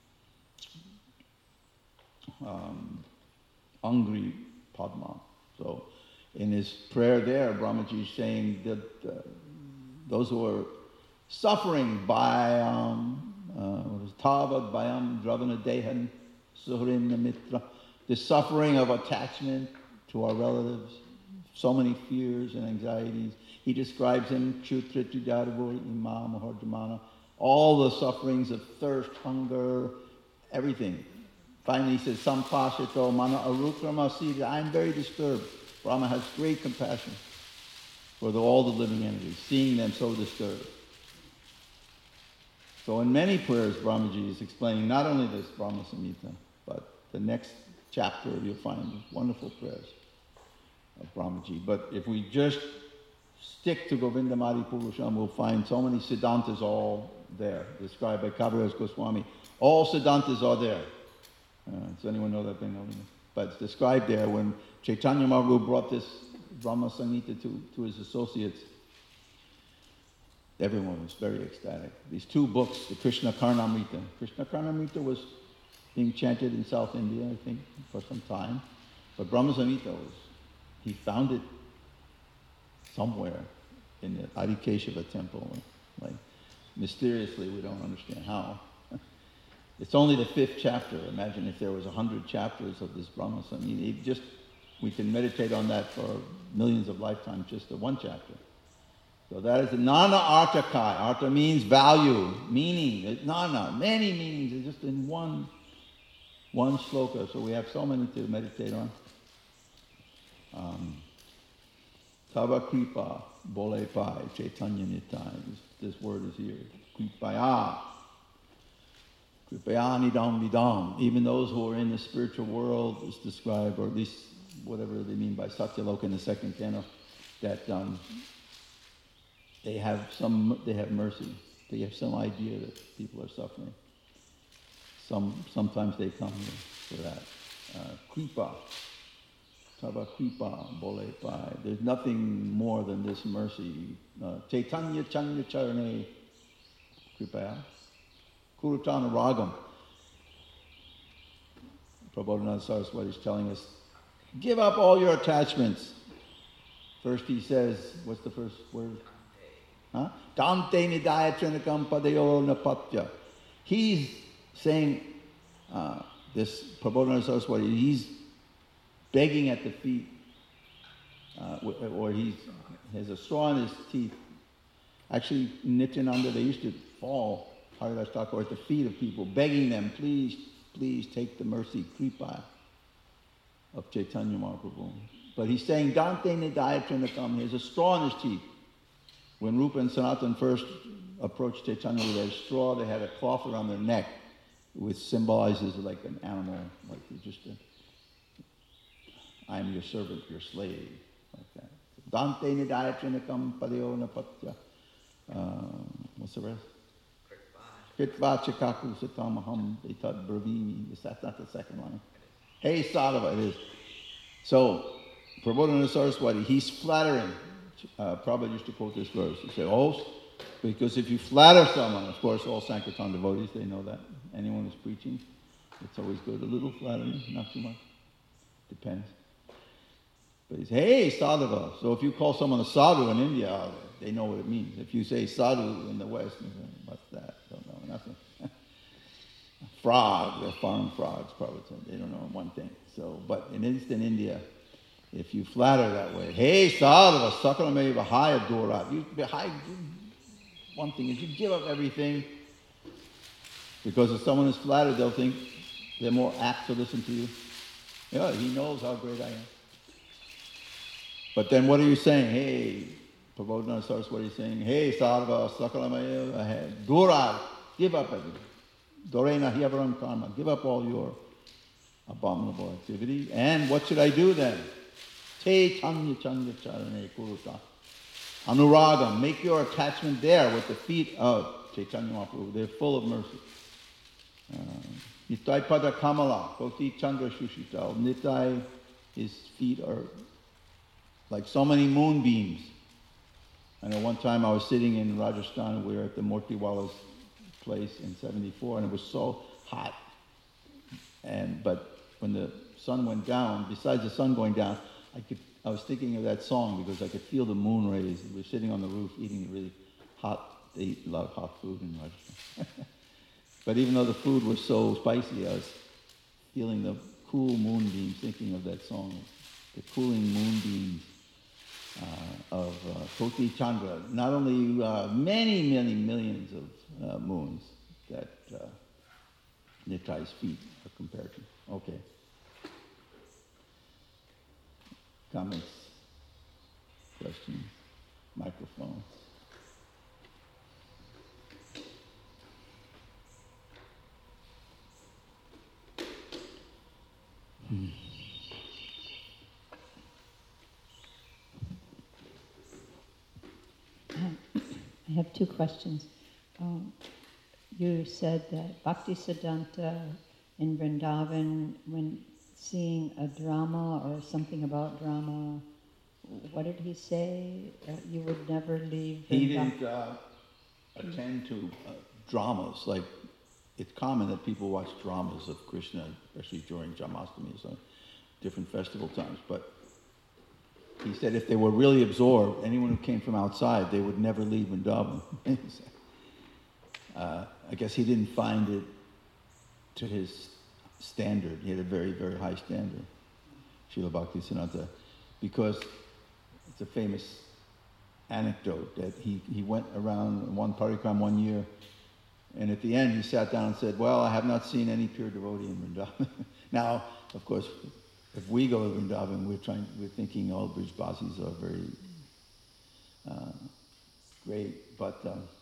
Angri Padma. So in his prayer there, Brahmaji is saying that those who are suffering by Tavad Bayam Dravana Dehan Suhrin Mitra, the suffering of attachment to our relatives, so many fears and anxieties. He describes in Kshutra Tudarvo, Imam, Mahardamana, all the sufferings of thirst, hunger, everything. Finally he says, Sampashito Mana Arukrama Sita. I'm very disturbed. Brahma has great compassion for all the living entities, seeing them so disturbed. So in many prayers, Brahmaji is explaining not only this Brahma Samhita, but the next chapter you'll find wonderful prayers of Brahmaji. But if we just stick to Govindamadi Purusham, we'll find so many Siddhantas all there, described by Kaviraj Goswami. All Siddhantas are there. Does anyone know that thing? But it's described there when Chaitanya Mahaprabhu brought this Brahma Samhita to his associates. Everyone was very ecstatic. These 2 books, the Krishna Karnamrita. Krishna Karnamrita was being chanted in South India, I think, for some time. But Brahma Samhita he found it somewhere in the Adikeshava temple. Like, mysteriously, we don't understand how. It's only the 5th chapter. Imagine if there was 100 chapters of this Brahma Samhita. We can meditate on that for millions of lifetimes, just the 1 chapter. So that is the Nana Artakai. Arta means value, meaning. Nana, many meanings. It's just in one sloka. So we have so many to meditate on. Tava kripa bole pai Chaitanya Nitai. This word is here. Kripaya. Kripaya nidam vidam. Even those who are in the spiritual world is described, or at least whatever they mean by Satyaloka in the second canto, that they have mercy. They have some idea that people are suffering. Sometimes they come here for that. Kripa. Tava kripa bole pai. There's nothing more than this mercy. Chaitanya chanya charane kripaya. Kurutana ragam. Prabodhananda Saraswati is telling us, give up all your attachments. First he says, what's the first word? Dante nidaya trinikam padayo napatya. He's saying, this Prabodhananda Saraswati, he's begging at the feet, or he has a straw in his teeth. Actually, Nityananda, they used to fall, Haridas Thakur, at the feet of people, begging them, please, please take the mercy, kripa, of Chaitanya Mahaprabhu. But he's saying, Dante nidaya trinikam, he has a straw in his teeth. When Rupa and Sanatan first approached Chaitanya with their straw, they had a cloth around their neck, which symbolizes like an animal, like just I'm your servant, your slave, like that. Dante nidaya trinikam padayo napatya. What's the rest? Kritva chikaku satamaham etad bravini. That's not the second line. Hey Sadhava, it is. So, Prabodhananda Saraswati, he's flattering. Prabhupada used to quote this verse. He said, because if you flatter someone, of course all Sankirtan devotees, they know that. Anyone who's preaching, it's always good. A little flattering, not too much. Depends. But he's, hey, sadhava. So if you call someone a sadhu in India, they know what it means. If you say sadhu in the West, you say, what's that? Don't know, nothing. Frog, they're farm frogs, probably. They don't know one thing. So, but in Eastern India, if you flatter that way, hey, sadhava, sakalameva haya dorat. One thing is you give up everything, because if someone is flattered, they'll think they're more apt to listen to you. Yeah, he knows how great I am. But then what are you saying? Hey, Prabodhananda Saraswati is saying, hey, sadhava, sakalamaya, dorat, give up everything. Dorena hyavaram karma, give up all your abominable activity. And what should I do then? Te chanya chanya charane kuruta. Anuragam, make your attachment there with the feet of Chaitanya Mahaprabhu. They're full of mercy. Nitai pada kamala, koti chandra shushita. Nitai, his feet are like so many moonbeams. I know one time I was sitting in Rajasthan, we were at the Murtiwala's place in 74, and it was so hot. But when the sun went down, besides the sun going down, I was thinking of that song because I could feel the moon rays. We were sitting on the roof eating really hot. They eat a lot of hot food in Rajasthan. But even though the food was so spicy, I was feeling the cool moonbeams, thinking of that song, the cooling moonbeams of Koti Chandra. Not only many, many millions of moons that Nitai's feet are compared to. Okay. Comments, questions, microphone. I have two questions. You said that Bhaktisiddhanta in Vrindavan, when seeing a drama or something about drama, what did he say? You would never leave Vrindavan? He didn't attend to dramas. Like, it's common that people watch dramas of Krishna, especially during Janmashtami, so different festival times. But he said if they were really absorbed, anyone who came from outside, they would never leave Vrindavan. I guess he didn't find it to his standard. He had a very, very high standard, Srila Bhaktisiddhanta, because it's a famous anecdote that he went around one parikram one year, and at the end he sat down and said, well, I have not seen any pure devotee in Vrindavan. Now, of course, if we go to Vrindavan, we're thinking all Brijbasis are very great, but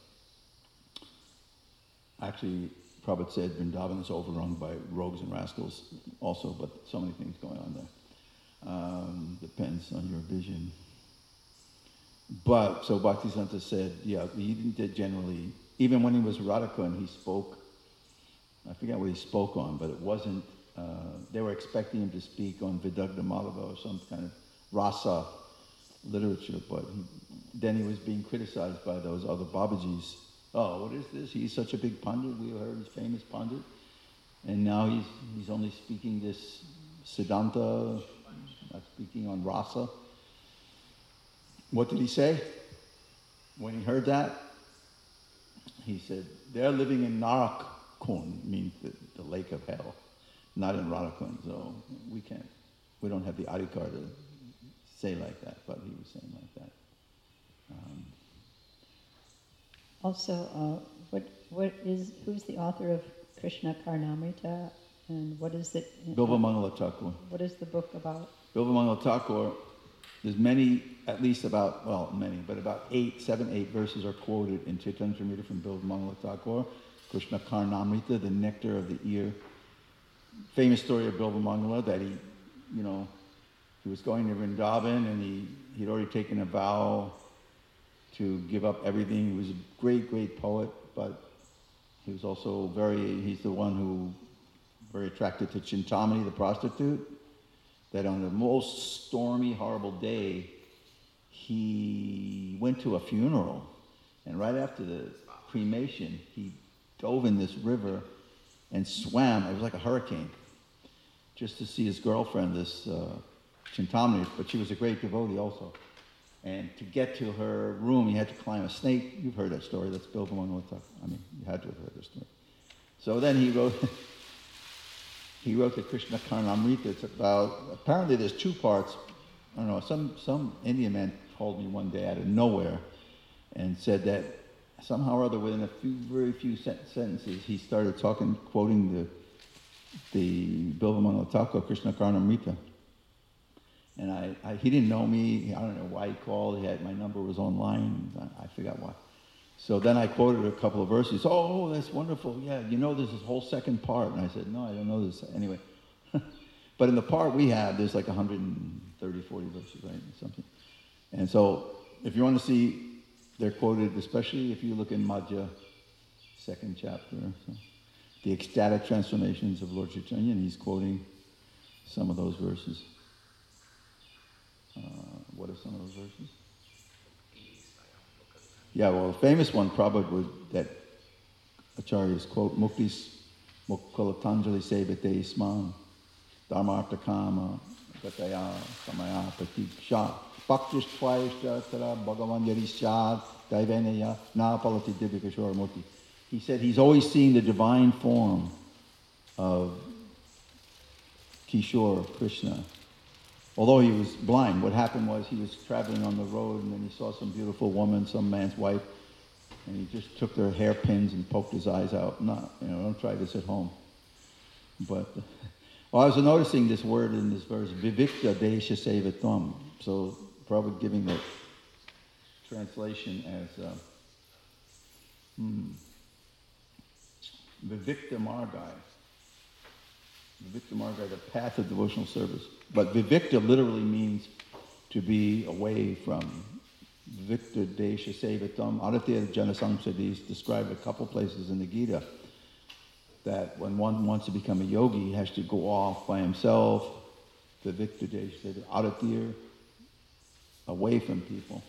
actually, Prabhupada said Vrindavan is overrun by rogues and rascals also, but so many things going on there. Depends on your vision. But, so Bhaktisiddhanta said, yeah, he didn't generally, even when he was Radhakund, he spoke, I forget what he spoke on, but it wasn't, they were expecting him to speak on Vidagdha Madhava or some kind of rasa literature, but then he was being criticized by those other Babajis. Oh, what is this? He's such a big pundit. We heard he's famous pundit. And now he's only speaking this Siddhanta, not speaking on rasa. What did he say? When he heard that, he said, they're living in Narakund, means the lake of hell, not in Radhakund. So we don't have the adhikar to say like that, but he was saying like that. Also, who's the author of Krishna Karnamrita, and what is it? Bilvamangala Thakur. What is the book about? Bilvamangala Thakur, there's many, at least about 7, 8 verses are quoted in Chaitanya Charitamrita from Bilvamangala Thakur. Krishna Karnamrita, the nectar of the ear. Famous story of Bilvamangala that he was going to Vrindavan and he'd already taken a vow to give up everything. He was a great, great poet, but he was also he's the one who very attracted to Chintamani, the prostitute, that on the most stormy, horrible day, he went to a funeral, and right after the cremation, he dove in this river and swam. It was like a hurricane, just to see his girlfriend, this Chintamani, but she was a great devotee also. And to get to her room, he had to climb a snake. You've heard that story. That's Bilvamangala Thakur. I mean, you had to have heard that story. So then he wrote the Krishna Karnamrita. It's about, apparently there's 2 parts. I don't know, some Indian man called me one day out of nowhere and said that somehow or other within very few sentences, he started quoting the Bilvamangala Thakur, Krishna Karnamrita. And he didn't know me. I don't know why he called. My number was online. I forgot why. So then I quoted a couple of verses. Oh, that's wonderful. Yeah, there's this whole second part. And I said, no, I don't know this. Anyway. But in the part we have, there's like 130, 40 verses, right? Something. And so if you want to see, they're quoted, especially if you look in Madhya, 2nd chapter. So, the ecstatic transformations of Lord Chaitanya, and he's quoting some of those verses. What are some of those verses? Yeah, well, the famous one probably was that Acharyas quote, Muktis Mukkalatanjali Sevate Isman Dharmartha Kama Gataya Samaya Pratiksha Bhaktis Twayashta Tara Bhagavan Yarishad Daivanaya Napalati Divyakashwara Murti. He said he's always seen the divine form of Kishore, Krishna. Although he was blind, what happened was he was traveling on the road and then he saw some beautiful woman, some man's wife, and he just took their hairpins and poked his eyes out. Don't try this at home. But, I was noticing this word in this verse, Vivikta Desha Sevatam. So, probably giving the translation as Vivikta Margai. Vivikta Margai, the path of devotional service. But Vivikta literally means to be away from. Vivikta Desha Sevatam. Aditya Janasamsadis described a couple places in the Gita that when one wants to become a yogi, he has to go off by himself. Vivikta Desha Sevatam. Aditya, away from people.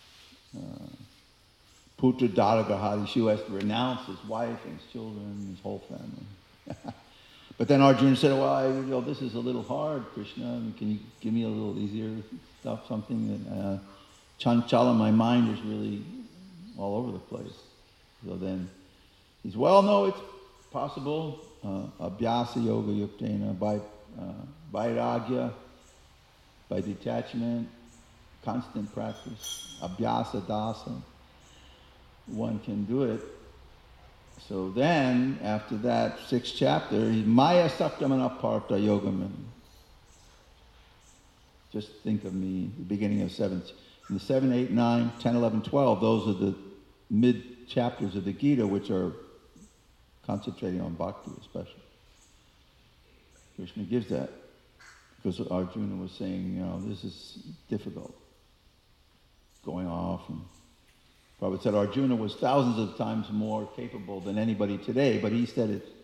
Putra Dharagahadi, he has to renounce his wife and his children, his whole family. But then Arjuna said, well, this is a little hard, Krishna. Can you give me a little easier stuff, something that Chanchala, my mind is really all over the place. So then he's, no, it's possible. Abhyasa yoga yuktena, by vairagya, by detachment, constant practice, abhyasa dasa, one can do it. So then, after that 6th chapter, Maya Saktamana Parta Yogaman. Just think of me, the beginning of 7th. the 7, 8, 9, 10, 11, 12, those are the mid-chapters of the Gita, which are concentrating on bhakti especially. Krishna gives that, because Arjuna was saying, this is difficult, going off. And Prabhupada said Arjuna was thousands of times more capable than anybody today, but he said it's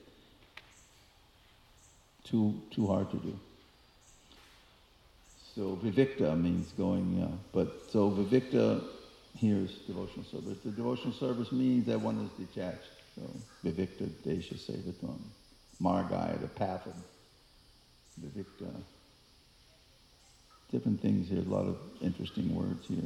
too hard to do. So Vivikta means going, so Vivikta here is devotional service. The devotional service means that one is detached. So Vivikta Desha Sevatam. Margaya, the path of Vivikta. Different things here, a lot of interesting words here.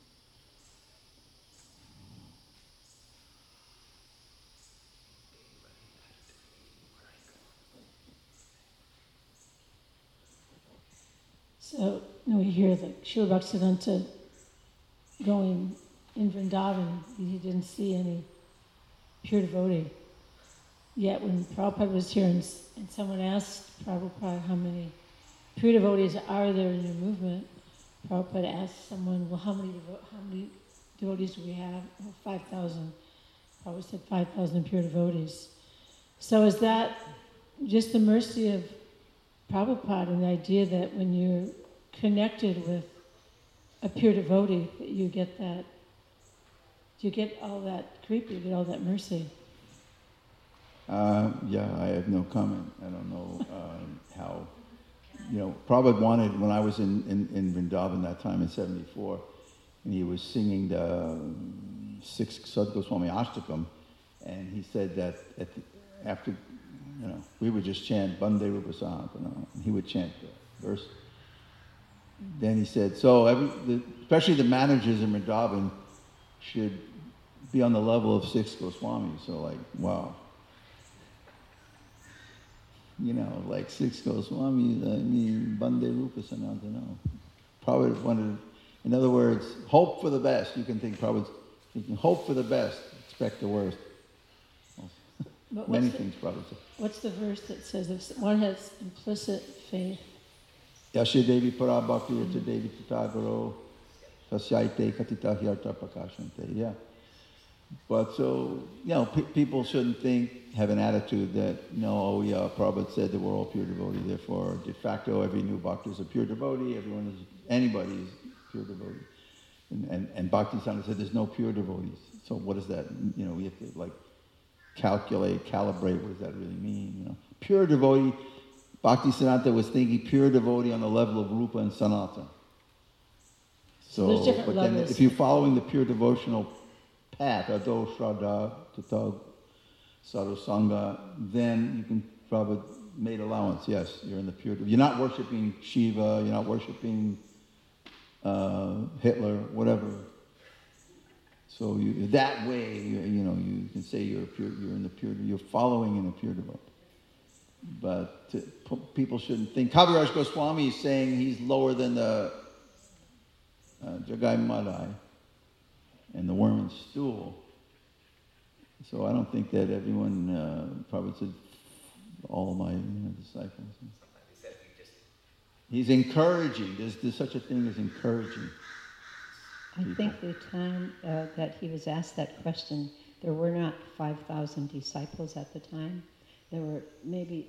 So we hear that Srila Bhaktisiddhanta going in Vrindavan, he didn't see any pure devotee. Yet when Prabhupada was here and someone asked Prabhupada how many pure devotees are there in your movement, Prabhupada asked someone, well, how many devotees do we have? Oh, 5,000. Prabhupada said 5,000 pure devotees. So is that just the mercy of Prabhupada and the idea that when you're connected with a pure devotee, that you get all that kripa, you get all that mercy? Yeah, I have no comment. I don't know how, Prabhupada wanted, when I was in Vrindavan that time in 74, and he was singing the 6 Sadgoswami Ashtakam, and he said that after, we would just chant Bande Rupa Sanatana, and he would chant the verse. Then he said, so especially the managers in Vrindavan should be on the level of 6 Goswamis. So like, wow. Like 6 Goswamis, Bande Rupa Sanatana. Probably wanted, in other words, hope for the best. You can think probably, you can hope for the best, expect the worst. Many things probably. What's the verse that says if one has implicit faith? Yasha Devi Para Bhakti Rita Devi Tatagaro Tasyaite Katita Hyarta Prakashante. Yeah. But so, people shouldn't have an attitude that, Prabhupada said that we're all pure devotee, therefore, de facto, every new bhakta is a pure devotee, anybody is pure devotee. And Bhaktisiddhanta said there's no pure devotees. So what does that, we have to calibrate, what does that really mean, Pure devotee, Bhaktisiddhanta was thinking pure devotee on the level of Rupa and Sanatana. So, there's different but levels. then if you're following the pure devotional path, Ado Shraddha, Tatag, Sadhu Sangha, then you can probably made allowance. Yes, you're in the pure. You're not worshiping Shiva. You're not worshiping Hitler, whatever. So that way, you can say you're in the pure. You're following in a pure devotee. But people shouldn't think. Kaviraj Goswami is saying he's lower than the Jagai Madai and the worm and stool. So I don't think that everyone probably said all my disciples. He's encouraging. There's such a thing as encouraging. I think the time that he was asked that question, there were not 5,000 disciples at the time. There were maybe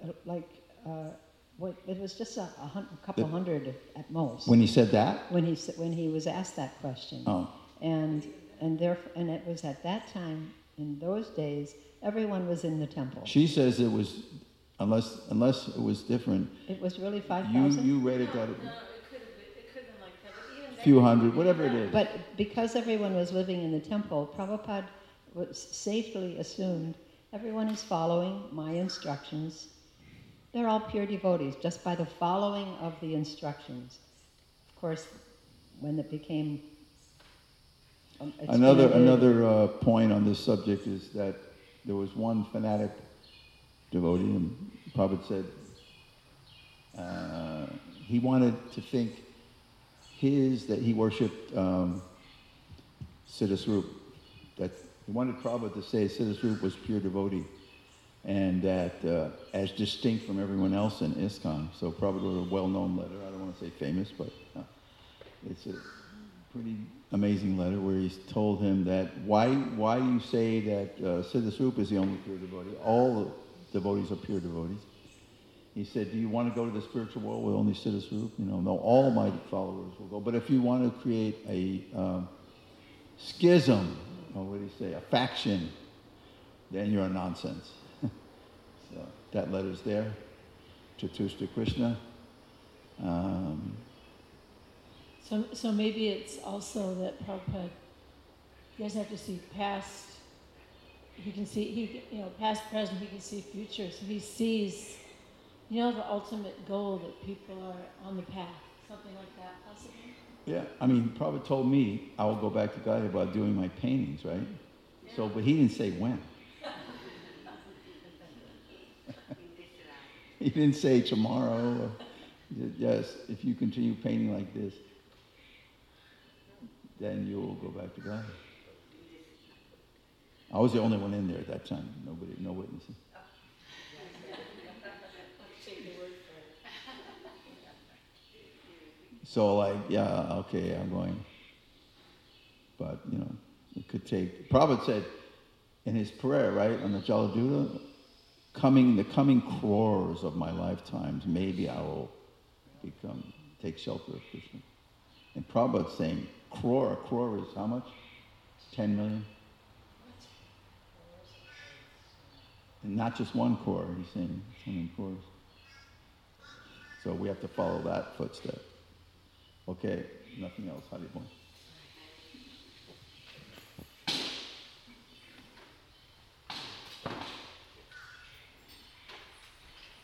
it was just a couple hundred at most. When he said that? When he was asked that question. Oh. And it was at that time, in those days, everyone was in the temple. She says it was, unless it was different. It was really 5,000? You read it that it could have been like that, but even then, few hundred, whatever it is. But because everyone was living in the temple, Prabhupada safely assumed everyone is following my instructions. They're all pure devotees, just by the following of the instructions. Of course, when it became Another point on this subject is that there was one fanatic devotee, and Prabhupada said he wanted to think that he worshipped Siddhaswarup, that he wanted Prabhupada to say Siddhaswarup was pure devotee, and that as distinct from everyone else in ISKCON. So Prabhupada wrote a well-known letter. I don't want to say famous, but it's pretty amazing letter where he's told him that why you say that Siddha Swarupa is the only pure devotee. All the devotees are pure devotees. He said, do you want to go to the spiritual world with only Siddha Swarupa? No, all my followers will go. But if you want to create a schism, or what do you say, a faction, then you're a nonsense. So that letter's there. Chatushta Krishna. So maybe it's also that Prabhupada, he doesn't have to see past, he can see, past, present, he can see future. So he sees, the ultimate goal that people are on the path, something like that possibly? Yeah, Prabhupada told me I will go back to Gaya about doing my paintings, right? Yeah. So, but he didn't say when. He didn't say tomorrow. Or, he said, yes, if you continue painting like this, then you will go back to Gaya. I was the only one in there at that time. No witnesses. So yeah, okay, I'm going. But, it could take... Prabhupada said in his prayer, right, on the Jaladuta, the coming crores of my lifetimes, maybe I will take shelter of Krishna. And Prabhupada's saying, a crore is how much? 10 million? And not just one crore, he's saying so many crores. So we have to follow that footstep. Okay, nothing else. Haribol.